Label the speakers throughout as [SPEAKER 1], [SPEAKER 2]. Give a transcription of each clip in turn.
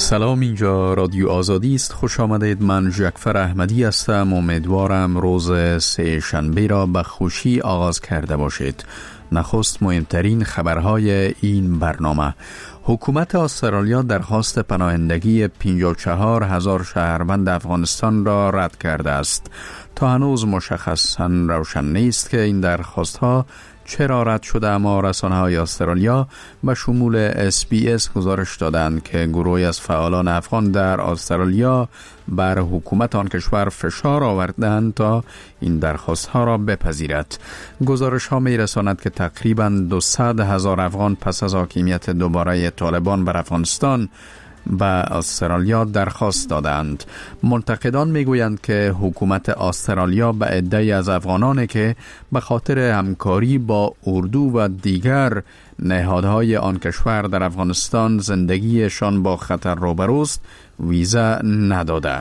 [SPEAKER 1] سلام، اینجا رادیو آزادی است. خوش آمدید. من جعفر احمدی هستم. امیدوارم روز سه شنبه را به خوشی آغاز کرده باشید. نخست مهمترین خبرهای این برنامه: حکومت استرالیا درخواست پناهندگی 54,000 شهروند افغانستان را رد کرده است. تا هنوز مشخصاً روشن نیست که این درخواست‌ها چرا رد شده، اما رسانه‌های استرالیا به شمول SBS گزارش دادند که گروهی از فعالان افغان در استرالیا بر حکومت آن کشور فشار آوردند تا این درخواست‌ها را بپذیرد. گزارش‌ها می‌رساند که تقریباً 200,000 افغان پس از حاکمیت دوباره طالبان بر افغانستان به استرالیا درخواست دادند. منتقدان میگویند که حکومت استرالیا به عده‌ای از افغانانی که به خاطر همکاری با اردو و دیگر نهادهای آن کشور در افغانستان زندگیشان با خطر روبروست ویزا نداده.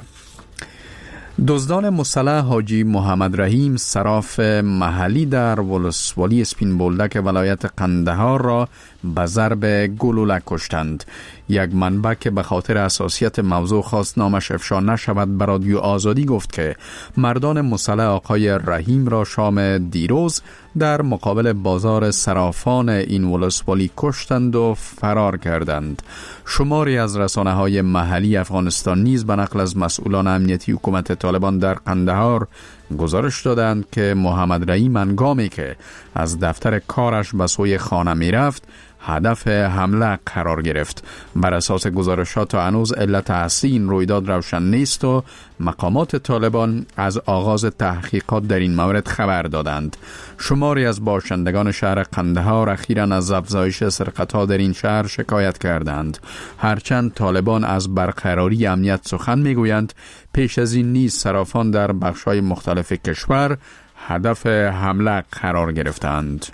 [SPEAKER 1] دزدان مسلح حاجی محمد رحیم صراف محلی در ولسوالی اسپین بولدک ولایت قندهار را به ضرب گلوله کشتند. یک منبع که به خاطر حساسیت موضوع خواست نامش افشا نشود به رادیو آزادی گفت که مردان مسلح آقای رحیم را شام دیروز در مقابل بازار صرافان این ولسوالی کشتند و فرار کردند. شماری از رسانه‌های محلی افغانستان نیز به نقل از مسئولان امنیتی حکومت طالبان در قندهار گزارش دادند که محمد رحیم هنگامی که از دفتر کارش به سوی خانه می رفت هدف حمله قرار گرفت. بر اساس گزارشات تا هنوز علت اصلی این رویداد روشن نیست و مقامات طالبان از آغاز تحقیقات در این مورد خبر دادند. شماری از باشندگان شهر قندهار اخیراً از افزایش سرقت‌ها در این شهر شکایت کردند. هرچند طالبان از برقراری امنیت سخن میگویند، پیش از این نیز صرافان در بخش‌های مختلف کشور هدف حمله قرار گرفتند.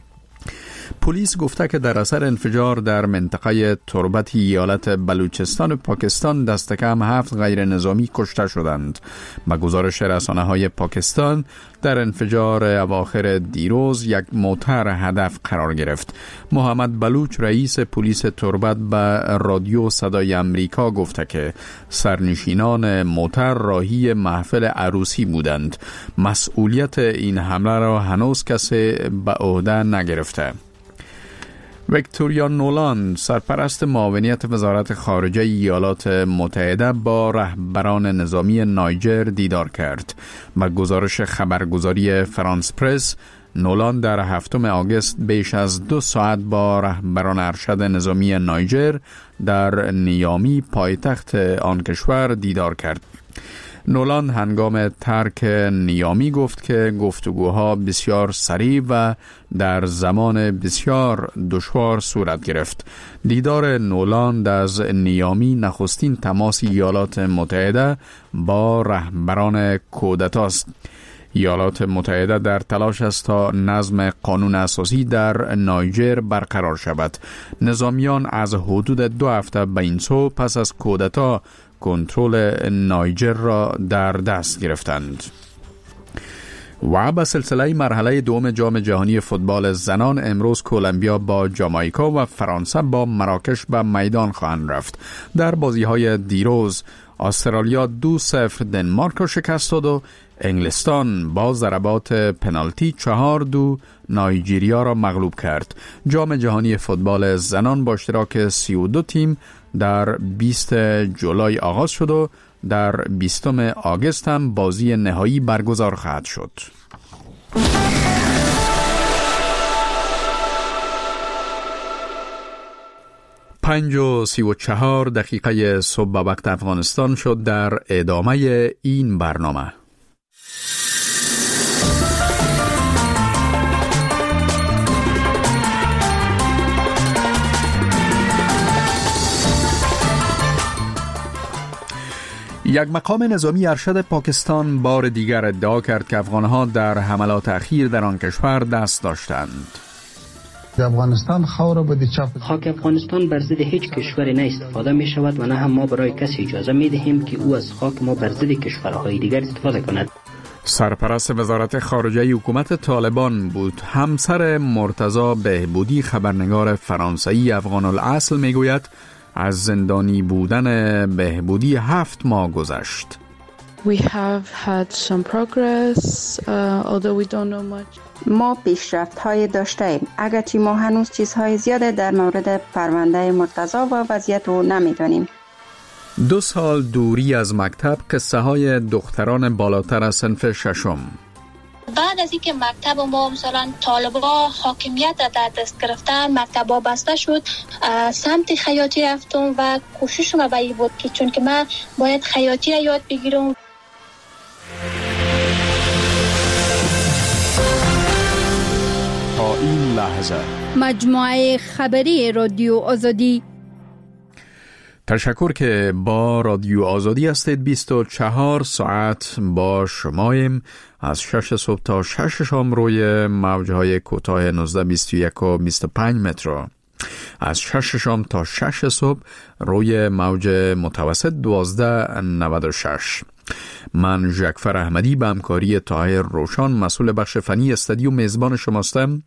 [SPEAKER 1] پلیس گفته که در اثر انفجار در منطقه تربت ایالت بلوچستان و پاکستان دست کم 7 غیر نظامی کشته شدند. با گزارش رسانه‌های پاکستان، در انفجار اواخر دیروز یک موتر هدف قرار گرفت. محمد بلوچ رئیس پلیس تربت به رادیو صدای امریکا گفته که سرنشینان موتر راهی محفل عروسی بودند. مسئولیت این حمله را هنوز کسی به عهده نگرفته. ویکتوریا نولان، سرپرست معاونیت وزارت خارجه ایالات متحده، با رهبران نظامی نایجر دیدار کرد. با گزارش خبرگزاری فرانس پرس، نولان در 7 آگوست بیش از 2 ساعت با رهبران ارشد نظامی نایجر در نیامی پایتخت آن کشور دیدار کرد. نولان هنگام ترک نیامی گفت که گفتگوها بسیار سریع و در زمان بسیار دشوار صورت گرفت. دیدار نولان از نیامی نخستین تماس ایالات متحده با رهبران کودتاست. ایالات متحده در تلاش است تا نظم قانون اساسی در نایجر برقرار شود. نظامیان از حدود 2 هفته به این سو پس از کودتا کنترل نایجر را در دست گرفتند. و به سلسله مرحله دوم جام جهانی فوتبال زنان امروز کلمبیا با جامائیکا و فرانسه با مراکش به میدان خواهند رفت. در بازی‌های دیروز استرالیا 2-0 دنمارک را شکست داد و انگلستان با ضربات پنالتی 4-2 نایجریا را مغلوب کرد. جام جهانی فوتبال زنان با اشتراک 32 تیم در 20 جولای آغاز شد و در 20 آگوست هم بازی نهایی برگزار خواهد شد. 5:34 صبح به وقت افغانستان شد. در ادامه این برنامه یک مقام نظامی ارشد پاکستان بار دیگر ادعا کرد که افغانها در حملات اخیر در آن کشور دست داشتند.
[SPEAKER 2] خاک افغانستان بر ضد هیچ کشوری نه استفاده می شود و نه هم ما برای کسی اجازه می دهیم که او از خاک ما بر ضد کشورهای دیگر استفاده کند.
[SPEAKER 1] سرپرست وزارت خارجه حکومت طالبان بود. همسر مرتضی بهبودی، خبرنگار فرانسوی افغان الاصل، میگوید از زندانی بودن بهبودی 7 ماه گذشت.
[SPEAKER 3] We have had some progress, although we don't know much.
[SPEAKER 4] ما پیشرفت‌های داشتیم، اگرچه ما هنوز چیزهای زیاده در مورد پرونده مرتضی و وضعیت رو نمی‌دانیم.
[SPEAKER 1] 2 سال دوری از مکتب، قصه های دختران بالاتر از صنف 6.
[SPEAKER 5] بعد از اینکه مکتب ما مثلا طالبا حاکمیت در دست گرفتن، مکتبا بسته شد، سمت خیاطی رفتم و کوششم به این بود که چون که من باید خیاطی را یاد بگیرم.
[SPEAKER 1] تا این لحظه
[SPEAKER 6] مجموعه خبری رادیو آزادی.
[SPEAKER 1] تشکر که با رادیو آزادی هستید. 24 ساعت با شماییم، از 6 صبح تا 6 شام روی موجهای کوتاه 19، 21 و 25 متر، از 6 شام تا 6 صبح روی موج متوسط 1296. من ژکفر احمدی به همکاری طاهر روشان مسئول بخش فنی استودیو میزبان شماستم.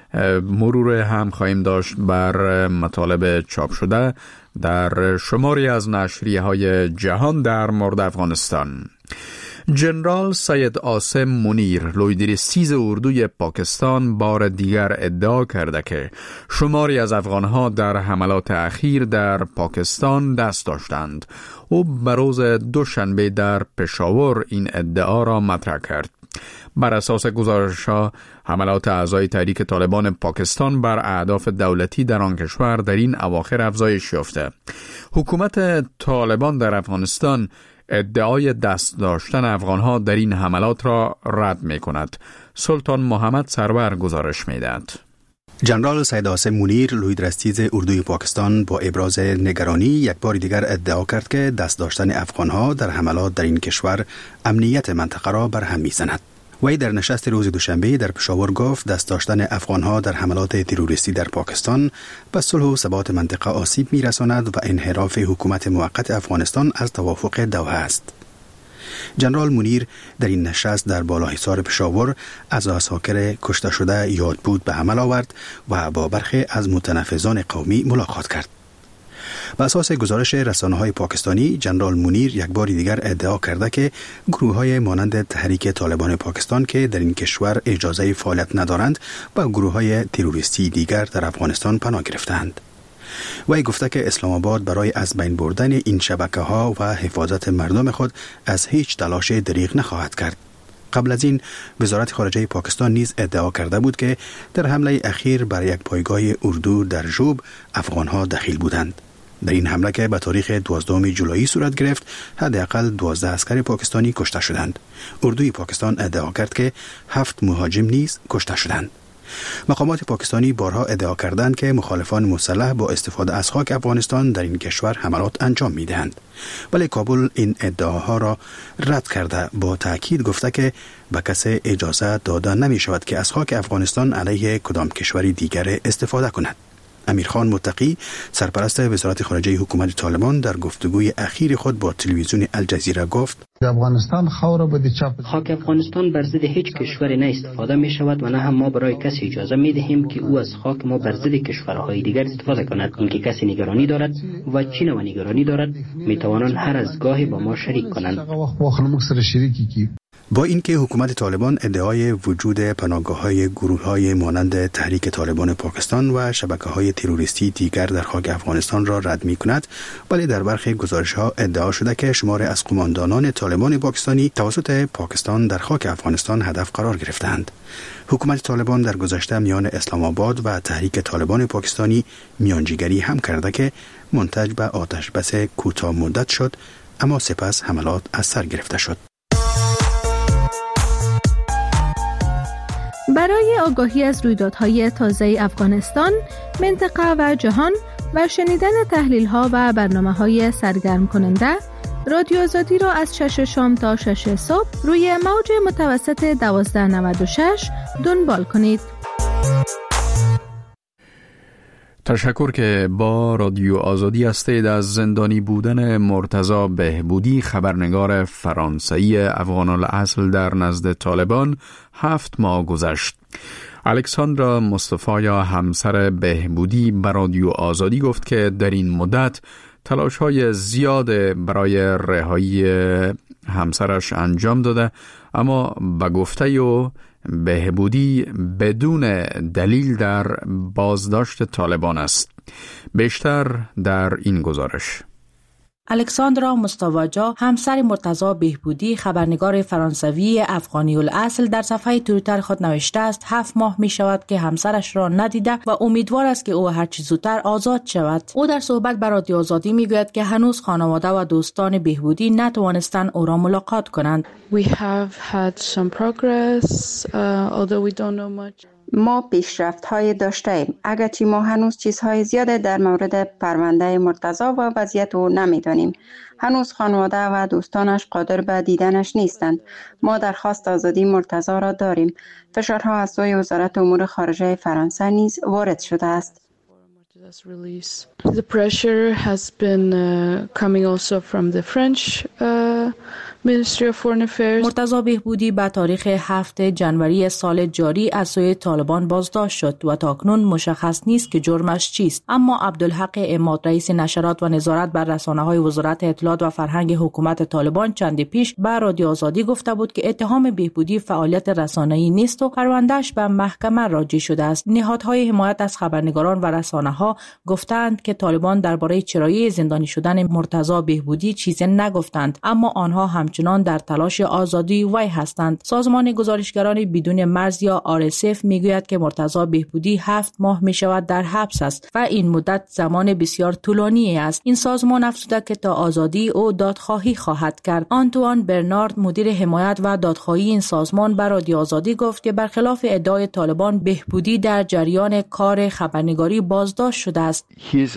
[SPEAKER 1] مرور هم خواهیم داشت بر مطالب چاپ شده در شماری از نشریه‌های جهان در مورد افغانستان. جنرال سید عاصم منیر، لویدر 13 اردوی پاکستان، بار دیگر ادعا کرده که شماری از افغانها در حملات اخیر در پاکستان دست داشتند. او به روز دوشنبه در پشاور این ادعا را مطرح کرد. بر اساس گزارش‌ها، حملات اعضای تحریک طالبان پاکستان بر اهداف دولتی در آن کشور در این اواخر افزایش یافته. حکومت طالبان در افغانستان ادعای دست داشتن افغانها در این حملات را رد می کند. سلطان محمد سرور گزارش می دهد.
[SPEAKER 7] جنرال سید عاصم منیر، لویدرستیز اردوی پاکستان، با ابراز نگرانی یک بار دیگر ادعا کرد که دست داشتن افغانها در حملات در این کشور امنیت منطقه را بر هم می‌زند. وی در نشست روز دوشنبه در پشاور گفت دست داشتن افغانها در حملات تروریستی در پاکستان به صلح و ثبات منطقه آسیب می‌رساند و انحراف حکومت موقت افغانستان از توافق دوحه است. جنرال منیر در این نشست در بالاحصار پشاور از عساکر کشته شده یاد بود به عمل آورد و با برخی از متنفذان قومی ملاقات کرد. بر اساس گزارش رسانه‌های پاکستانی، جنرال منیر یک بار دیگر ادعا کرده که گروه‌های مانند تحریک طالبان پاکستان که در این کشور اجازه فعالیت ندارند و گروه‌های تروریستی دیگر در افغانستان پناه گرفتند. وی گفته که اسلام آباد برای از بین بردن این شبکه‌ها و حفاظت مردم خود از هیچ تلاش دریغ نخواهد کرد. قبل از این وزارت خارجه پاکستان نیز ادعا کرده بود که در حمله اخیر بر یک پایگاه اردو در ژوب افغان‌ها دخیل بودند. در این حمله که به تاریخ 12 جولای صورت گرفت، حداقل 12 عسکر پاکستانی کشته شدند. اردوی پاکستان ادعا کرد که 7 مهاجم نیز کشته شدند. مقامات پاکستانی بارها ادعا کردند که مخالفان مسلح با استفاده از خاک افغانستان در این کشور حملات انجام می‌دهند، ولی کابل این ادعاها را رد کرده با تأکید گفته که به کسی اجازه داده نمی‌شود که از خاک افغانستان علیه کدام کشوری دیگر استفاده کند. امیرخان متقی، سرپرست وزارت خارجه حکومت طالبان، در گفتگوی اخیر خود با تلویزیون الجزیره گفت:
[SPEAKER 2] خاک افغانستان بر ضد هیچ کشور نه استفاده می شود و نه هم ما برای کسی اجازه می دهیم که او از خاک ما بر ضد کشورهای دیگر استفاده کند. اینکه کسی نگرانی دارد و چین و نگرانی دارد می توانند هر از گاهی با ما شریک کنند.
[SPEAKER 7] با اینکه حکومت طالبان ادعای وجود پناهگاه‌های گروه‌های مانند تحریک طالبان پاکستان و شبکه‌های تروریستی دیگر در خاک افغانستان را رد می‌کند، ولی در برخی گزارش‌ها ادعا شده که شماری از قماندانان طالبان پاکستانی توسط پاکستان در خاک افغانستان هدف قرار گرفتند. حکومت طالبان در گذشته میان اسلام آباد و تحریک طالبان پاکستانی میانجیگری هم کرده که منتج به آتش بس کوتاه مدت شد، اما سپس حملات از سر گرفته شد.
[SPEAKER 8] برای آگاهی از رویدادهای تازه افغانستان، منطقه و جهان و شنیدن تحلیل‌ها و برنامه‌های سرگرم کننده، رادیو آزادی را از 6 شام تا 6 صبح روی موج متوسط 1296 دنبال کنید.
[SPEAKER 1] تشکر که با رادیو آزادی هستید. از زندانی بودن مرتضی بهبودی، خبرنگار فرانسوی افغان الاصل در نزد طالبان، 7 ماه گذشت. الکساندرا مصطفی یا همسر بهبودی به رادیو آزادی گفت که در این مدت تلاش‌های زیاد برای رهایی همسرش انجام داده، اما به گفته او بهبودی بدون دلیل در بازداشت طالبان است. بیشتر در این گزارش.
[SPEAKER 9] الکساندرا مستواجا همسر مرتضی بهبودی خبرنگار فرانسوی افغانی الاصل در صفحه توییتر خود نوشته است 7 ماه می شود که همسرش را ندیده و امیدوار است که او هر چه زودتر آزاد شود. او در صحبت با رادیو آزادی می گوید که هنوز خانواده و دوستان بهبودی نتوانستند او را ملاقات کنند.
[SPEAKER 3] We have had some progress, although we don't know much.
[SPEAKER 4] ما پیشرفت‌های داشتیم، اگرچه ما هنوز چیزهای زیاده در مورد پرونده مرتضی و وضعیت او نمی‌دانیم. هنوز خانواده و دوستانش قادر به دیدنش نیستند. ما درخواست آزادی مرتضی را داریم. فشارها از سوی وزارت امور خارجه فرانسه نیز وارد شده است.
[SPEAKER 3] The pressure has been coming also from the French Ministry of Foreign Affairs.
[SPEAKER 9] مرتضی بهبودی به تاریخ 7 جنوری سال جاری از سوی طالبان بازداشت شد و تاکنون مشخص نیست که جرمش چیست. اما عبدالحق عماد رئیس نشرات و نظارت بر رسانه‌های وزارت اطلاعات و فرهنگ حکومت طالبان چند پیش به رادیو آزادی گفته بود که اتهام بهبودی فعالیت رسانه‌ای نیست و پروندهش به محکمه راجع شده است. نهادهای حمایت از خبرنگاران و رسانه‌ها گفتند که طالبان درباره چرایی زندانی شدن مرتضی بهبودی چیزی نگفتند، اما آنها همچنان در تلاش آزادی وی هستند. سازمان گزارشگران بدون مرز یا RSF میگوید که مرتضی بهبودی 7 ماه می شود در حبس است و این مدت زمان بسیار طولانی است. این سازمان افزوده که تا آزادی او دادخواهی خواهد کرد. آنتوان برنارد مدیر حمایت و دادخواهی این سازمان بر رادیو آزادی گفت که برخلاف ادعای طالبان بهبودی در جریان کار خبرنگاری بازداشت شده است.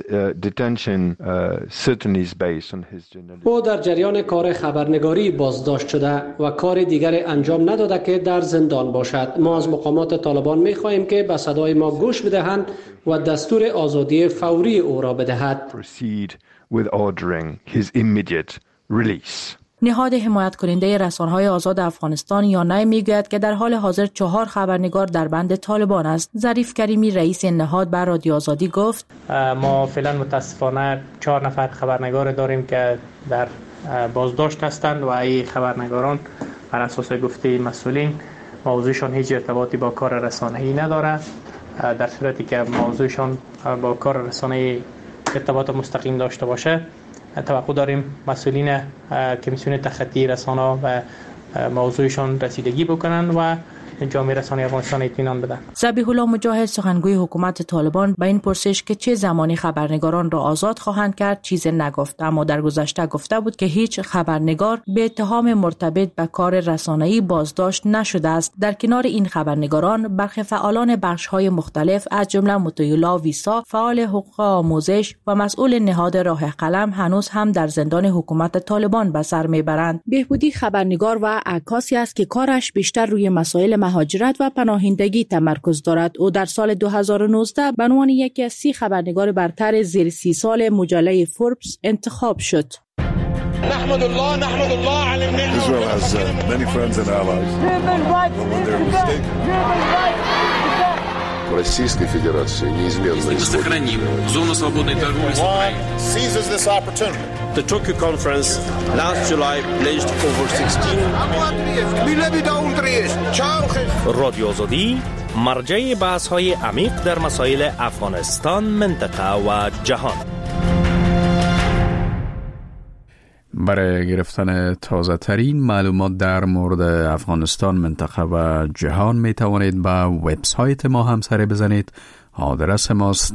[SPEAKER 10] او در جریان کار خبرنگاری بازداشت شده و کار دیگر انجام نداده که در زندان باشد. ما از مقامات طالبان می خواهیم که به صدای ما گوش بدهند و دستور آزادی فوری او را بدهد.
[SPEAKER 9] نهاد حمایت کننده رسانه‌های آزاد افغانستان یانای میگوید که در حال حاضر 4 خبرنگار در بند طالبان است. ظریف کریمی رئیس نهاد بر رادیو آزادی گفت
[SPEAKER 11] ما فعلا متاسفانه 4 نفر خبرنگار داریم که در بازداشت هستند و این خبرنگاران بر اساس گفته مسئولین موضوعشان هیچ ارتباطی با کار رسانه‌ای نداره. در صورتی که موضوعشان با کار رسانه‌ای ارتباط مستقیم داشته باشه توقع داریم مسئولین کمیسیون تخطی رسانه‌ها و موضوعشان رسیدگی بکنن و جامعه رسانه افغانستان اطمینان بدن.
[SPEAKER 9] ذبیح الله مجاهد سخنگوی حکومت طالبان به این پرسش که چه زمانی خبرنگاران را آزاد خواهند کرد چیزی نگفت، اما در گذشته گفته بود که هیچ خبرنگار به اتهام مرتبط به کار رسانه‌ای بازداشت نشده است. در کنار این خبرنگاران برخی فعالان بخش‌های مختلف از جمله مطیع‌الله ویسا فعال حقوق آموزش و مسئول نهاد راه قلم هنوز هم در زندان حکومت طالبان به سر میبرند. بهبودی خبرنگار و عکاسی است که کارش بیشتر روی مسائل مهاجرت و پناهندگی تمرکز دارد. او در سال 2019 به عنوان یکی از 30 خبرنگار برتر زیر 30 سال مجله فوربس انتخاب شد.
[SPEAKER 12] نحمد الله على النعمة. Israel has many friends and allies. Российской Федерации неизменно
[SPEAKER 13] сохраним зону свободной торговли с Украиной.
[SPEAKER 12] Seizes this opportunity.
[SPEAKER 14] The Tokyo conference last July pledged over 16 رادیو آزادی مرجع بحث‌های عمیق در مسائل افغانستان، منطقه و جهان.
[SPEAKER 1] برای گرفتن تازه ترین معلومات در مورد افغانستان، منطقه و جهان می توانید به وبسایت ما هم سر بزنید. آدرس ماست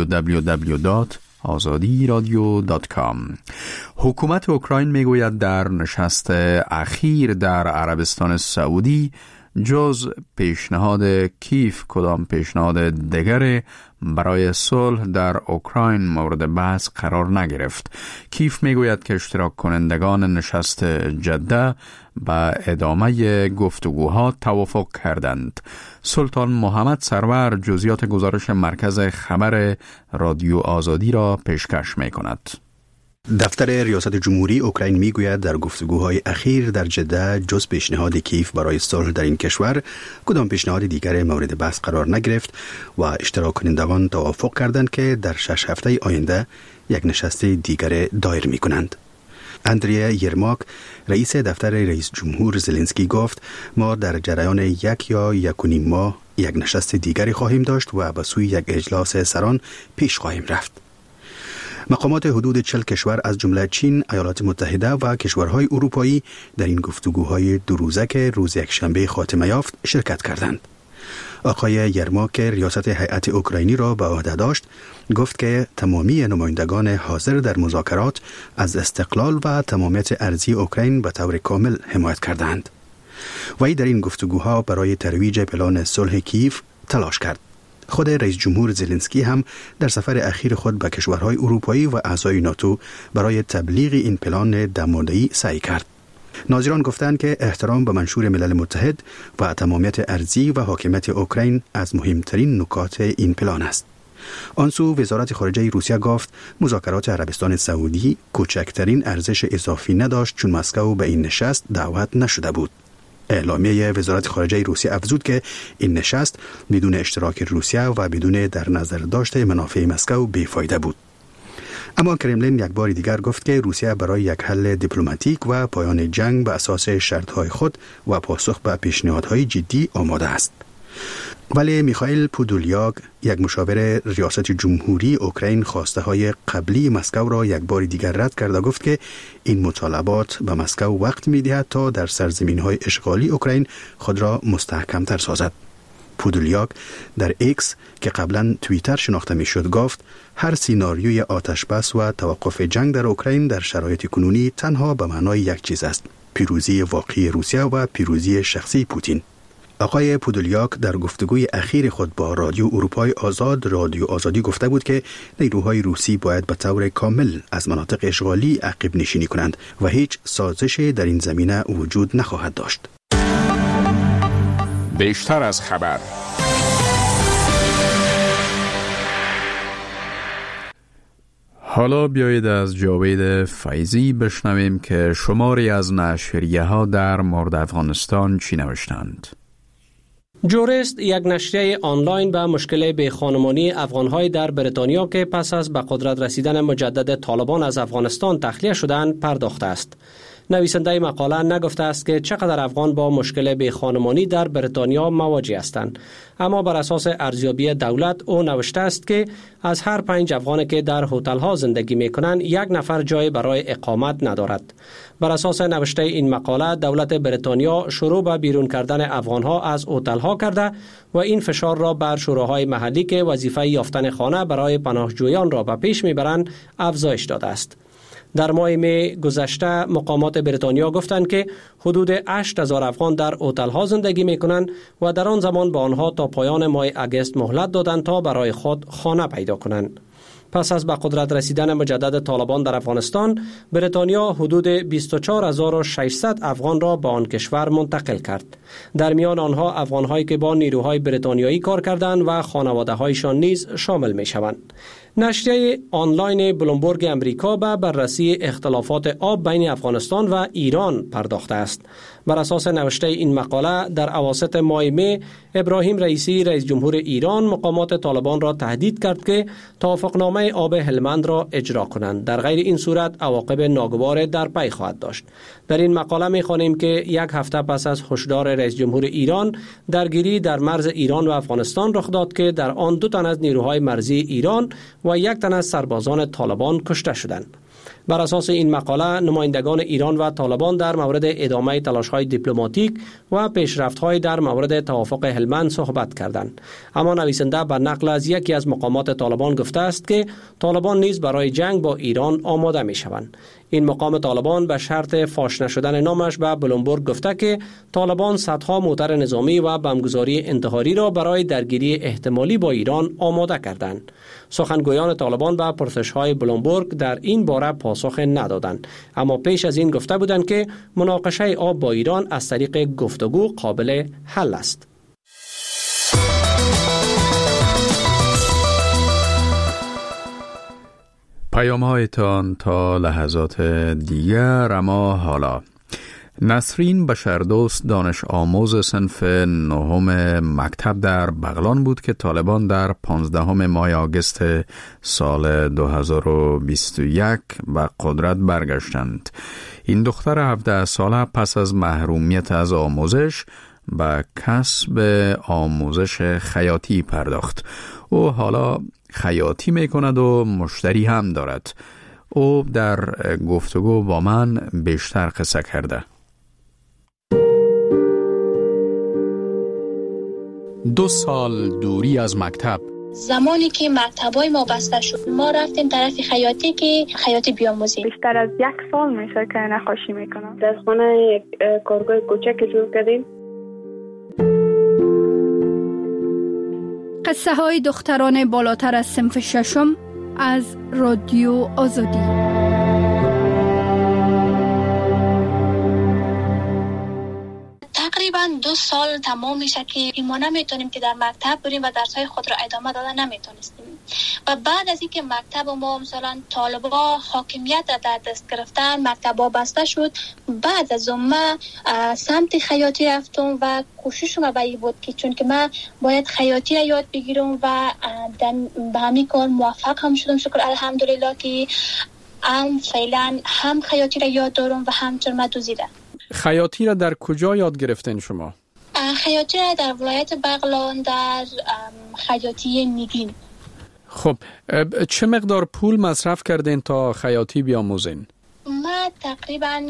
[SPEAKER 1] www.azadiradio.com. حکومت اوکراین می گوید در نشست اخیر در عربستان سعودی جز پیشنهاد کیف کدام پیشنهاد دیگر برای صلح در اوکراین مورد بحث قرار نگرفت. کیف میگوید که اشتراک کنندگان نشست جده به ادامه گفتگوها توافق کردند. سلطان محمد سرور جزئیات گزارش مرکز خبر رادیو آزادی را پیشکش می کند.
[SPEAKER 7] دفتر ریاست جمهوری اوکراین میگوید در گفتگوهای اخیر در جده جز پیشنهاد کیف برای صلح در این کشور کدام پیشنهاد دیگر مورد بحث قرار نگرفت و اشتراک کنندگان توافق کردند که در 6 هفته آینده یک نشست دیگر دایر می کنند. اندریا یرماک رئیس دفتر رئیس جمهور زلنسکی گفت ما در جریان 1 یا 1.5 ماه یک نشست دیگری خواهیم داشت و به سوی یک اجلاس سران پیش خواهیم رفت. مقامات حدود 40 کشور از جمله چین، ایالات متحده و کشورهای اروپایی در این گفتگوهای 2 روزه که روز یکشنبه خاتمه یافت شرکت کردند. آقای یرماک ریاست هیئت اوکراینی را به عهده داشت گفت که تمامی نمایندگان حاضر در مذاکرات از استقلال و تمامیت ارضی اوکراین به طور کامل حمایت کردند. وی در این گفتگوها برای ترویج پلان صلح کیف تلاش کرد. خود رئیس جمهور زلنسکی هم در سفر اخیر خود به کشورهای اروپایی و اعضای ناتو برای تبلیغ این پلان دماده‌ای سعی کرد. ناظران گفتند که احترام به منشور ملل متحد و تمامیت ارضی و حاکمیت اوکراین از مهمترین نکات این پلان است. آنسو وزارت خارجه روسیه گفت مذاکرات عربستان سعودی کوچکترین ارزش اضافی نداشت چون مسکو به این نشست دعوت نشده بود. اعلامیه وزارت خارجه روسیه افزود که این نشست بدون اشتراک روسیه و بدون در نظر داشته منافع مسکو بیفایده بود. اما کرملین یک بار دیگر گفت که روسیه برای یک حل دیپلماتیک و پایان جنگ به اساس شرطهای خود و پاسخ به پیشنهادهای جدی آماده است. ولی میخائیل پودولیاک یک مشاور ریاست جمهوری اوکراین خواسته های قبلی مسکو را یک بار دیگر رد کرد و گفت که این مطالبات به مسکو وقت میدهد تا در سرزمین های اشغالی اوکراین خود را مستحکم تر سازد. پودولیاک در ایکس که قبلا توییتر شناخته میشد گفت هر سیناریوی آتش بس و توقف جنگ در اوکراین در شرایط کنونی تنها به معنای یک چیز است: پیروزی واقعی روسیه و پیروزی شخصی پوتین. آقای پودولیاک در گفتگوی اخیر خود با رادیو اروپای آزاد رادیو آزادی گفته بود که نیروهای روسی باید به طور کامل از مناطق اشغالی عقب نشینی کنند و هیچ سازشی در این زمینه وجود نخواهد داشت.
[SPEAKER 15] بیشتر از خبر.
[SPEAKER 1] حالا بیایید از جاوید فیضی بشنویم که شماری از نشریه ها در مورد افغانستان چی نوشتند.
[SPEAKER 10] جورست یک نشریه آنلاین به مشکل بیخانمانی افغان‌های در بریتانیا که پس از به قدرت رسیدن مجدد طالبان از افغانستان تخلیه شدند پرداخته است. نویسنده مقاله نگفته است که چقدر افغان با مشکل بیخانمانی در بریتانیا مواجه هستند، اما بر اساس ارزیابی دولت او نوشته است که از هر 5 افغانی که در هتل‌ها زندگی می‌کنند 1 نفر جای برای اقامت ندارد. بر اساس نوشته این مقاله دولت بریتانیا شروع به بیرون کردن افغان‌ها از هتل‌ها کرده و این فشار را بر شوراهای محلی که وظیفه یافتن خانه برای پناهجویان را به پیش می‌برند افزایش داده است. در ماه می گذشته مقامات بریتانیا گفتند که حدود 8000 افغان در هتل‌ها زندگی می‌کنند و در آن زمان به آنها تا پایان ماه اگست مهلت دادند تا برای خود خانه پیدا کنند. پس از به قدرت رسیدن مجدد طالبان در افغانستان، بریتانیا حدود 24600 افغان را به آن کشور منتقل کرد. در میان آنها افغان‌هایی که با نیروهای بریتانیایی کار کردند و خانواده‌هایشان نیز شامل می‌شوند. نشریه آنلاین بلومبرگ امریکا به بررسی اختلافات آب بین افغانستان و ایران پرداخته است. بر اساس نوشته این مقاله در اواسط ماه می ابراهیم رئیسی رئیس جمهور ایران مقامات طالبان را تهدید کرد که توافقنامه آب هلمند را اجرا کنند، در غیر این صورت عواقب ناگوار در پی خواهد داشت. در این مقاله می‌خوانیم که 1 هفته پس از هشدار رئیس جمهور ایران درگیری در مرز ایران و افغانستان رخ داد که در آن 2 تن از نیروهای مرزی ایران و 1 تن از سربازان طالبان کشته شدند. بر اساس این مقاله نمایندگان ایران و طالبان در مورد ادامه تلاش‌های دیپلماتیک و پیشرفت‌های در مورد توافق هلمند صحبت کردند. اما نویسنده به نقل از یکی از مقامات طالبان گفته است که طالبان نیز برای جنگ با ایران آماده می‌شوند. این مقام طالبان به شرط فاش نشدن نامش به بلومبرگ گفته که طالبان صدها موتر نظامی و بمبگذاری انتحاری را برای درگیری احتمالی با ایران آماده کردند. سخنگویان طالبان به پرسش‌های بلومبرگ در این باره پاسخ ندادند، اما پیش از این گفته بودند که مناقشه آب با ایران از طریق گفتگو قابل حل است.
[SPEAKER 1] پیام‌هایتان تا لحظات دیگر. اما حالا نسرین بشردوست دانش آموز صنف 9 مکتب در بغلان بود که طالبان در 15 ماه آگوست سال 2021 به قدرت برگشتند. این دختر 17 ساله پس از محرومیت از آموزش به کسب آموزش خیاطی پرداخت. او حالا خیاطی میکند و مشتری هم دارد. او در گفتگو با من بیشتر قصه کرده. 2 سال دوری از مکتب.
[SPEAKER 5] زمانی که مکتبای ما بسته شد ما رفتیم طرف خیاطی که خیاطی بیاموزیم.
[SPEAKER 15] بیشتر از 1 سال میشه که نقاشی میکنم. در خانه یک کارگاه کوچک جور کردیم.
[SPEAKER 6] قصه های دختران بالاتر از صنف 6 از رادیو آزادی.
[SPEAKER 5] تقریبا 2 سال تمام میشه که ما نمیتونیم که در مکتب بریم و درس‌های خود را ادامه دادن نمیتونستیم. و بعد از اینکه مکتب ما مثلا طالبا حاکمیت در دست گرفتن، مکتبا بسته شد، بعد از اون ما سمت خیاطی رفتم و کوششم به این بود که چون که من باید خیاطی را یاد بگیرم و به همین کار موفق هم شدم، شکر الحمدلله که فعلا هم خیاطی را یاد دارم و هم چرمه دوزیدم.
[SPEAKER 1] خیاطی را در کجا یاد گرفتین شما؟
[SPEAKER 5] خیاطی را در ولایت بغلان در خیاطی نگین.
[SPEAKER 1] خب چه مقدار پول مصرف کردین تا خیاطی بیاموزین؟
[SPEAKER 5] ما تقریبا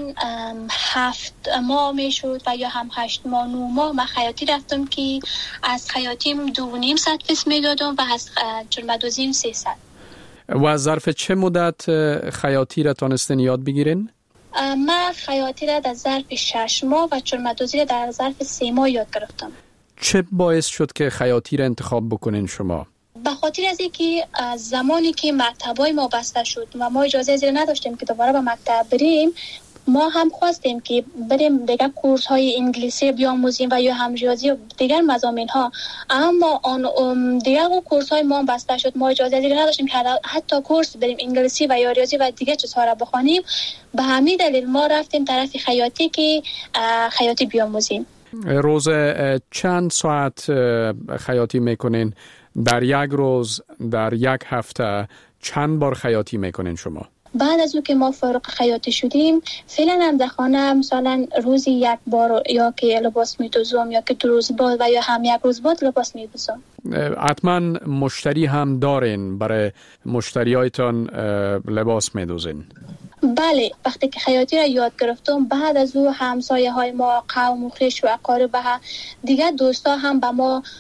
[SPEAKER 5] 7 ماه میشد و یا هم 8 ماه 9 ماه من خیاطی رفتم که از خیاطیم 2.5 فیس میدادم و از چرمدوزیم 300.
[SPEAKER 1] و از ظرف چه مدت خیاطی را تانستین یاد بگیرین؟
[SPEAKER 5] من خیاطی را در ظرف 6 ماه و چرمدوزی را در ظرف 3 ماه یاد گرفتم.
[SPEAKER 1] چه باعث شد که خیاطی را انتخاب بکنین شما؟
[SPEAKER 5] به خاطر از اینکه زمانی که مکتبای ما بسته شد و ما اجازه زیر نداشتیم که دوباره به مکتب بریم، ما هم خواستیم که بریم دیگر کورس های انگلیسی بیاموزیم و یا هم ریاضی و دیگر مضامین ها، اما دیگر کورس های ما بسته شد. ما اجازه زیر نداشتیم که حتی کورس بریم انگلیسی و یا ریاضی و دیگر چیزها را بخوانیم. به همین دلیل ما رفتیم طرف خیاطی که خیاطی بیاموزیم.
[SPEAKER 1] روز چند ساعت خیاطی میکنین؟ در یک روز، در یک هفته چند بار خیاطی میکنین شما؟
[SPEAKER 5] بعد از اون که ما فارغ خیاطی شدیم فعلا هم در خانه مثلا روزی 1 بار یا که لباس میدوزم یا که 2 روز بعد و یا هم 1 روز بعد لباس میدوزم.
[SPEAKER 1] حتما مشتری هم دارین؟ برای مشتریایتان لباس میدوزین؟
[SPEAKER 5] بله، وقتی که خیاطی را یاد گرفتم بعد از او همسایه های ما، قوم و خویش و اقارب و دیگر دوستا هم به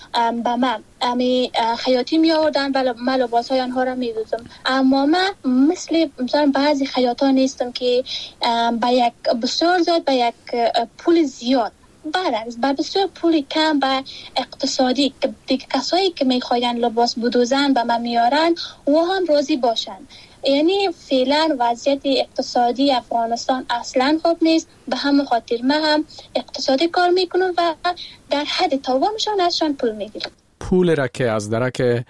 [SPEAKER 5] من خیاطی می آوردن و من لباس های آنها را می دوزم. اما من مثلا بعضی خیاطا نیستم که به یک بسیار زیاد به یک پول زیاد، برعکس با بسیار پول کم و اقتصادی که دیگه کسایی که میخواین لباس بدوزن به من میارن و هم راضی باشن. یعنی فعلا وضعیت اقتصادی افغانستان اصلا خوب نیست، به همون خاطر من هم اقتصادی کار میکنم و در حد توانشان ازشان پول میگیرم.
[SPEAKER 1] پول را که از درک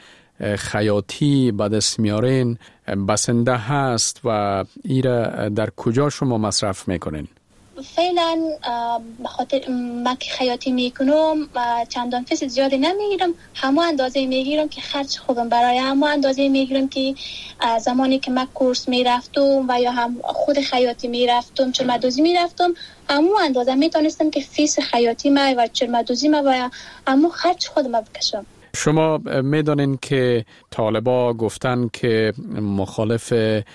[SPEAKER 1] خیاطی به دست میارین بسنده هست و ایره در کجا شما مصرف میکنین؟
[SPEAKER 5] فعلا بخاطر من که خیاطی میکنم چندان فیس زیادی نمیگیرم، همون اندازه میگیرم که خرج خودم برای همون اندازه میگیرم که زمانی که من کورس میرفتم و یا هم خود خیاطی میرفتم چرمدوزی میرفتم همون اندازه میتونستم که فیس خیاطی من و چرمدوزی من و همون خرج خودم بکشم.
[SPEAKER 1] شما میدانین که طالبا گفتن که مخالف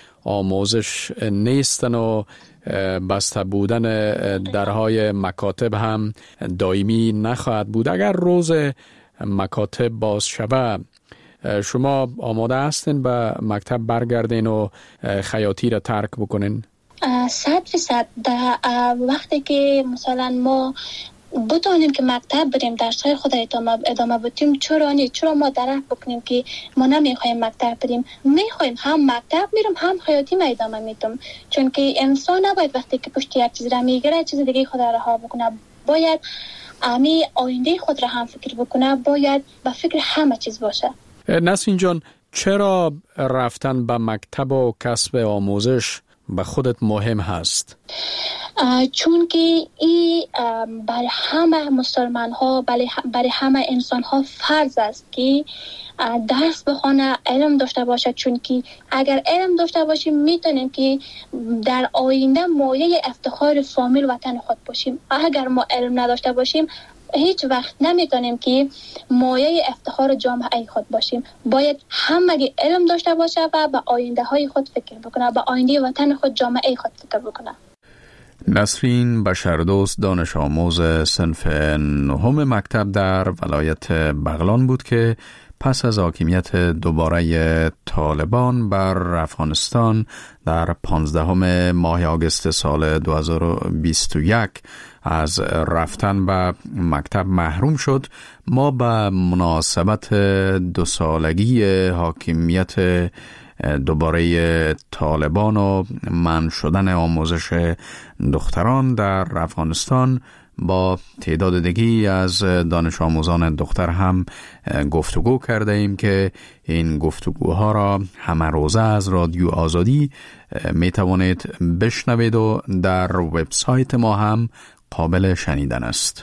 [SPEAKER 1] آموزش نیستن و بسته بودن درهای مکاتب هم دائمی نخواهد بود. اگر روز مکاتب باز شود شما آماده هستین به مکتب برگردین و خیاطی را ترک بکنین؟
[SPEAKER 5] 100% وقتی که مثلا ما بتونیم که مکتب بریم درس‌های خود ادامه بدیم، چرا ما درک بکنیم که ما نمیخوایم مکتب بریم، میخوایم هم مکتب میرم هم خیاطی ادامه میدم، چون که انسان نباید وقتی که پشت یک چیز را میگیره چیز دیگه خود را رها بکنه، باید آینده خود را هم فکر بکنه، باید به فکر همه چیز باشه.
[SPEAKER 1] نسرین جان، چرا رفتن به مکتب و کسب آموزش به خودت مهم هست؟
[SPEAKER 5] چون که این برای همه مسلمان ها، برای همه انسان ها فرض است که درس بخونه، علم داشته باشه. چون که اگر علم داشته باشیم میتونیم که در آینده مایه افتخار فامیل وطن خود باشیم. اگر ما علم نداشته باشیم هیچ وقت نمیتونیم که مایه افتخار جامعه خود باشیم. باید همه علم داشته باشه و به آینده های خود فکر بکنه، به آینده وطن خود، جامعه خود فکر بکنه.
[SPEAKER 1] نسرین بشردوست دانش آموز صنف 9 مکتب در ولایت بغلان بود که پس از حاکمیت دوباره طالبان بر افغانستان در 15 ماه آگوست سال 2021 از رفتن به مکتب محروم شد. ما به مناسبت 2 سالگی حاکمیت دوباره طالبان و منع شدن آموزش دختران در افغانستان با تعداد دیگی از دانش آموزان دختر هم گفتگو کرده ایم که این گفتگوها را همه روزه از رادیو آزادی می توانید بشنوید و در وبسایت ما هم قابل شنیدن است.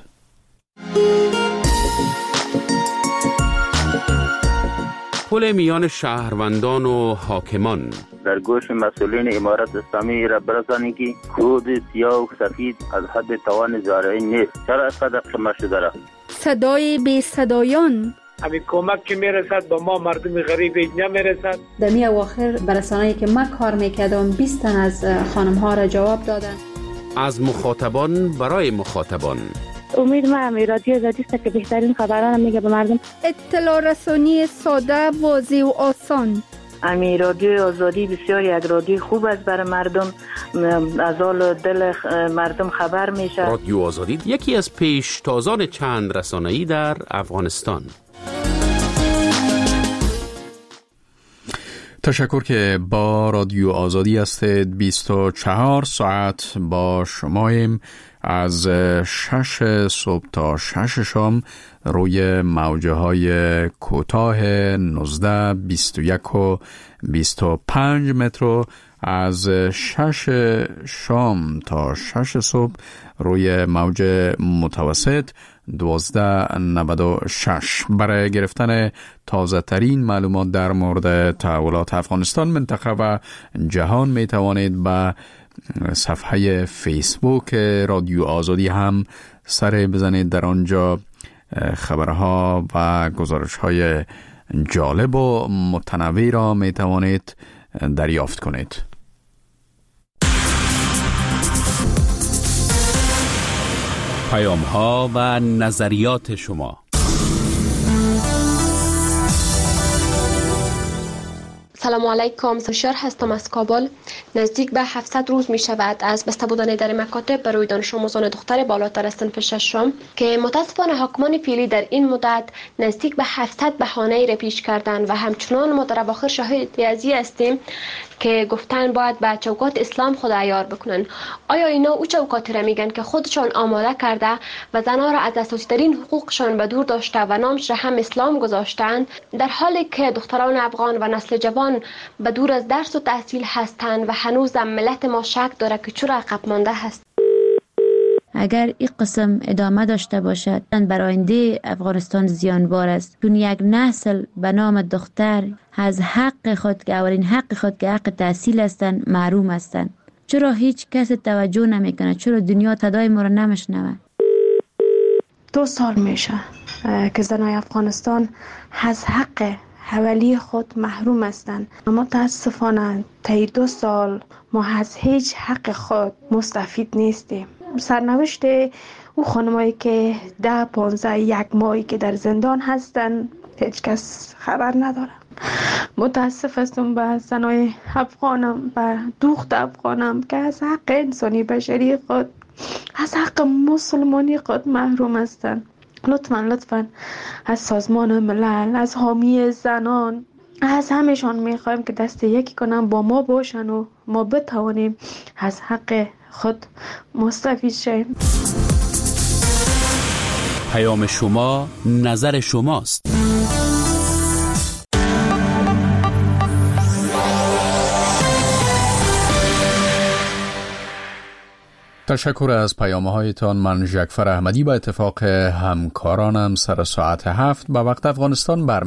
[SPEAKER 16] پل میان شهروندان و حاکمان
[SPEAKER 17] در گوش مسئولین امارت اسلامی را برسانید که کود سیاه و سفید از حد توان زارعی نیست. چرا از قدر قمه شده را؟
[SPEAKER 6] صدای بی صدایان
[SPEAKER 18] همین کمک که میرسد با ما مردم غریب نمیرسد.
[SPEAKER 19] در می اواخر برسانه‌ای که من کار میکردم 20 تن از خانم ها را جواب دادن.
[SPEAKER 16] از مخاطبان برای مخاطبان.
[SPEAKER 15] امید من رادیو آزادی است که بهترین خبران میگه به مردم.
[SPEAKER 6] اطلاع رسانی ساده، واضح و آسان.
[SPEAKER 20] امی رادیو آزادی بسیار یک رادیو خوب است برای مردم، از حال دل مردم خبر میشه.
[SPEAKER 16] رادیو آزادی یکی از پیشتازان چند رسانه‌ای در افغانستان.
[SPEAKER 1] تشکر که با رادیو آزادی هستید. 24 ساعت با شماییم از 6 صبح تا 6 شام روی موجه های کوتاه 19، 21 و 25 متر، از 6 شام تا 6 صبح روی موج متوسط 1296. برای گرفتن تازه ترین معلومات در مورد تحولات افغانستان، منطقه و جهان می توانید به صفحه فیسبوک رادیو آزادی هم سر بزنید. در آنجا خبرها و گزارش‌های جالب و متنوع را می توانید دریافت کنید.
[SPEAKER 16] پیام‌ها و نظریات شما.
[SPEAKER 21] سلام علیکم، سوشار هستم از کابل. نزدیک به 700 روز می شود از بسته بودن در مکاتب برای دانش آموزان دختر بالاتر از صنف 6 که متاسفانه حاکمان فعلی در این مدت نزدیک به 700 بهانه را پیش کردند و همچنان ما در اواخر شاهد ازی هستیم که گفتن باید به چوکات اسلام خود عیار بکنن. آیا اینا او چوکاتی را میگن که خودشان آماده کرده و زنها را از اساسی ترین حقوقشان به دور داشته و نامش را هم اسلام گذاشتند، در حالی که دختران افغان و نسل جوان به دور از درس و تحصیل هستند و هنوز ملت ما شک داره که چرا عقب مانده هست.
[SPEAKER 22] اگر این قسم ادامه داشته باشد برای آینده افغانستان زیانبار است، چون یک نسل به نام دختر از حق خود که اولین حق خود که حق تحصیل هستند محروم هستند. چرا هیچ کس توجه نمیکنه؟ چرا دنیا صدای ما را نمیشنوه؟
[SPEAKER 23] 2 سال میشه که زنای افغانستان از حق حوالی خود محروم هستند. اما متاسفانه طی 2 سال ما از هیچ حق خود مستفید نیستیم. سرنوشت او خانمایی که 10، 15، 1 ماهی که در زندان هستن هیچ کس خبر نداره. متاسف هستم به زنای افغانم، به دختر افغانم که از حق انسانی بشری خود، از حق مسلمانی خود محروم هستند. لطفاً از سازمان ملل، از حامی زنان، از همشان میخوایم که دست یکی کنن با ما باشن و ما بتوانیم از حق خود مستفید شیم.
[SPEAKER 16] پیام شما، نظر شماست.
[SPEAKER 1] تشکر از پیام‌هایتان. من ژکفر احمدی به اتفاق همکارانم سر ساعت 7 به وقت افغانستان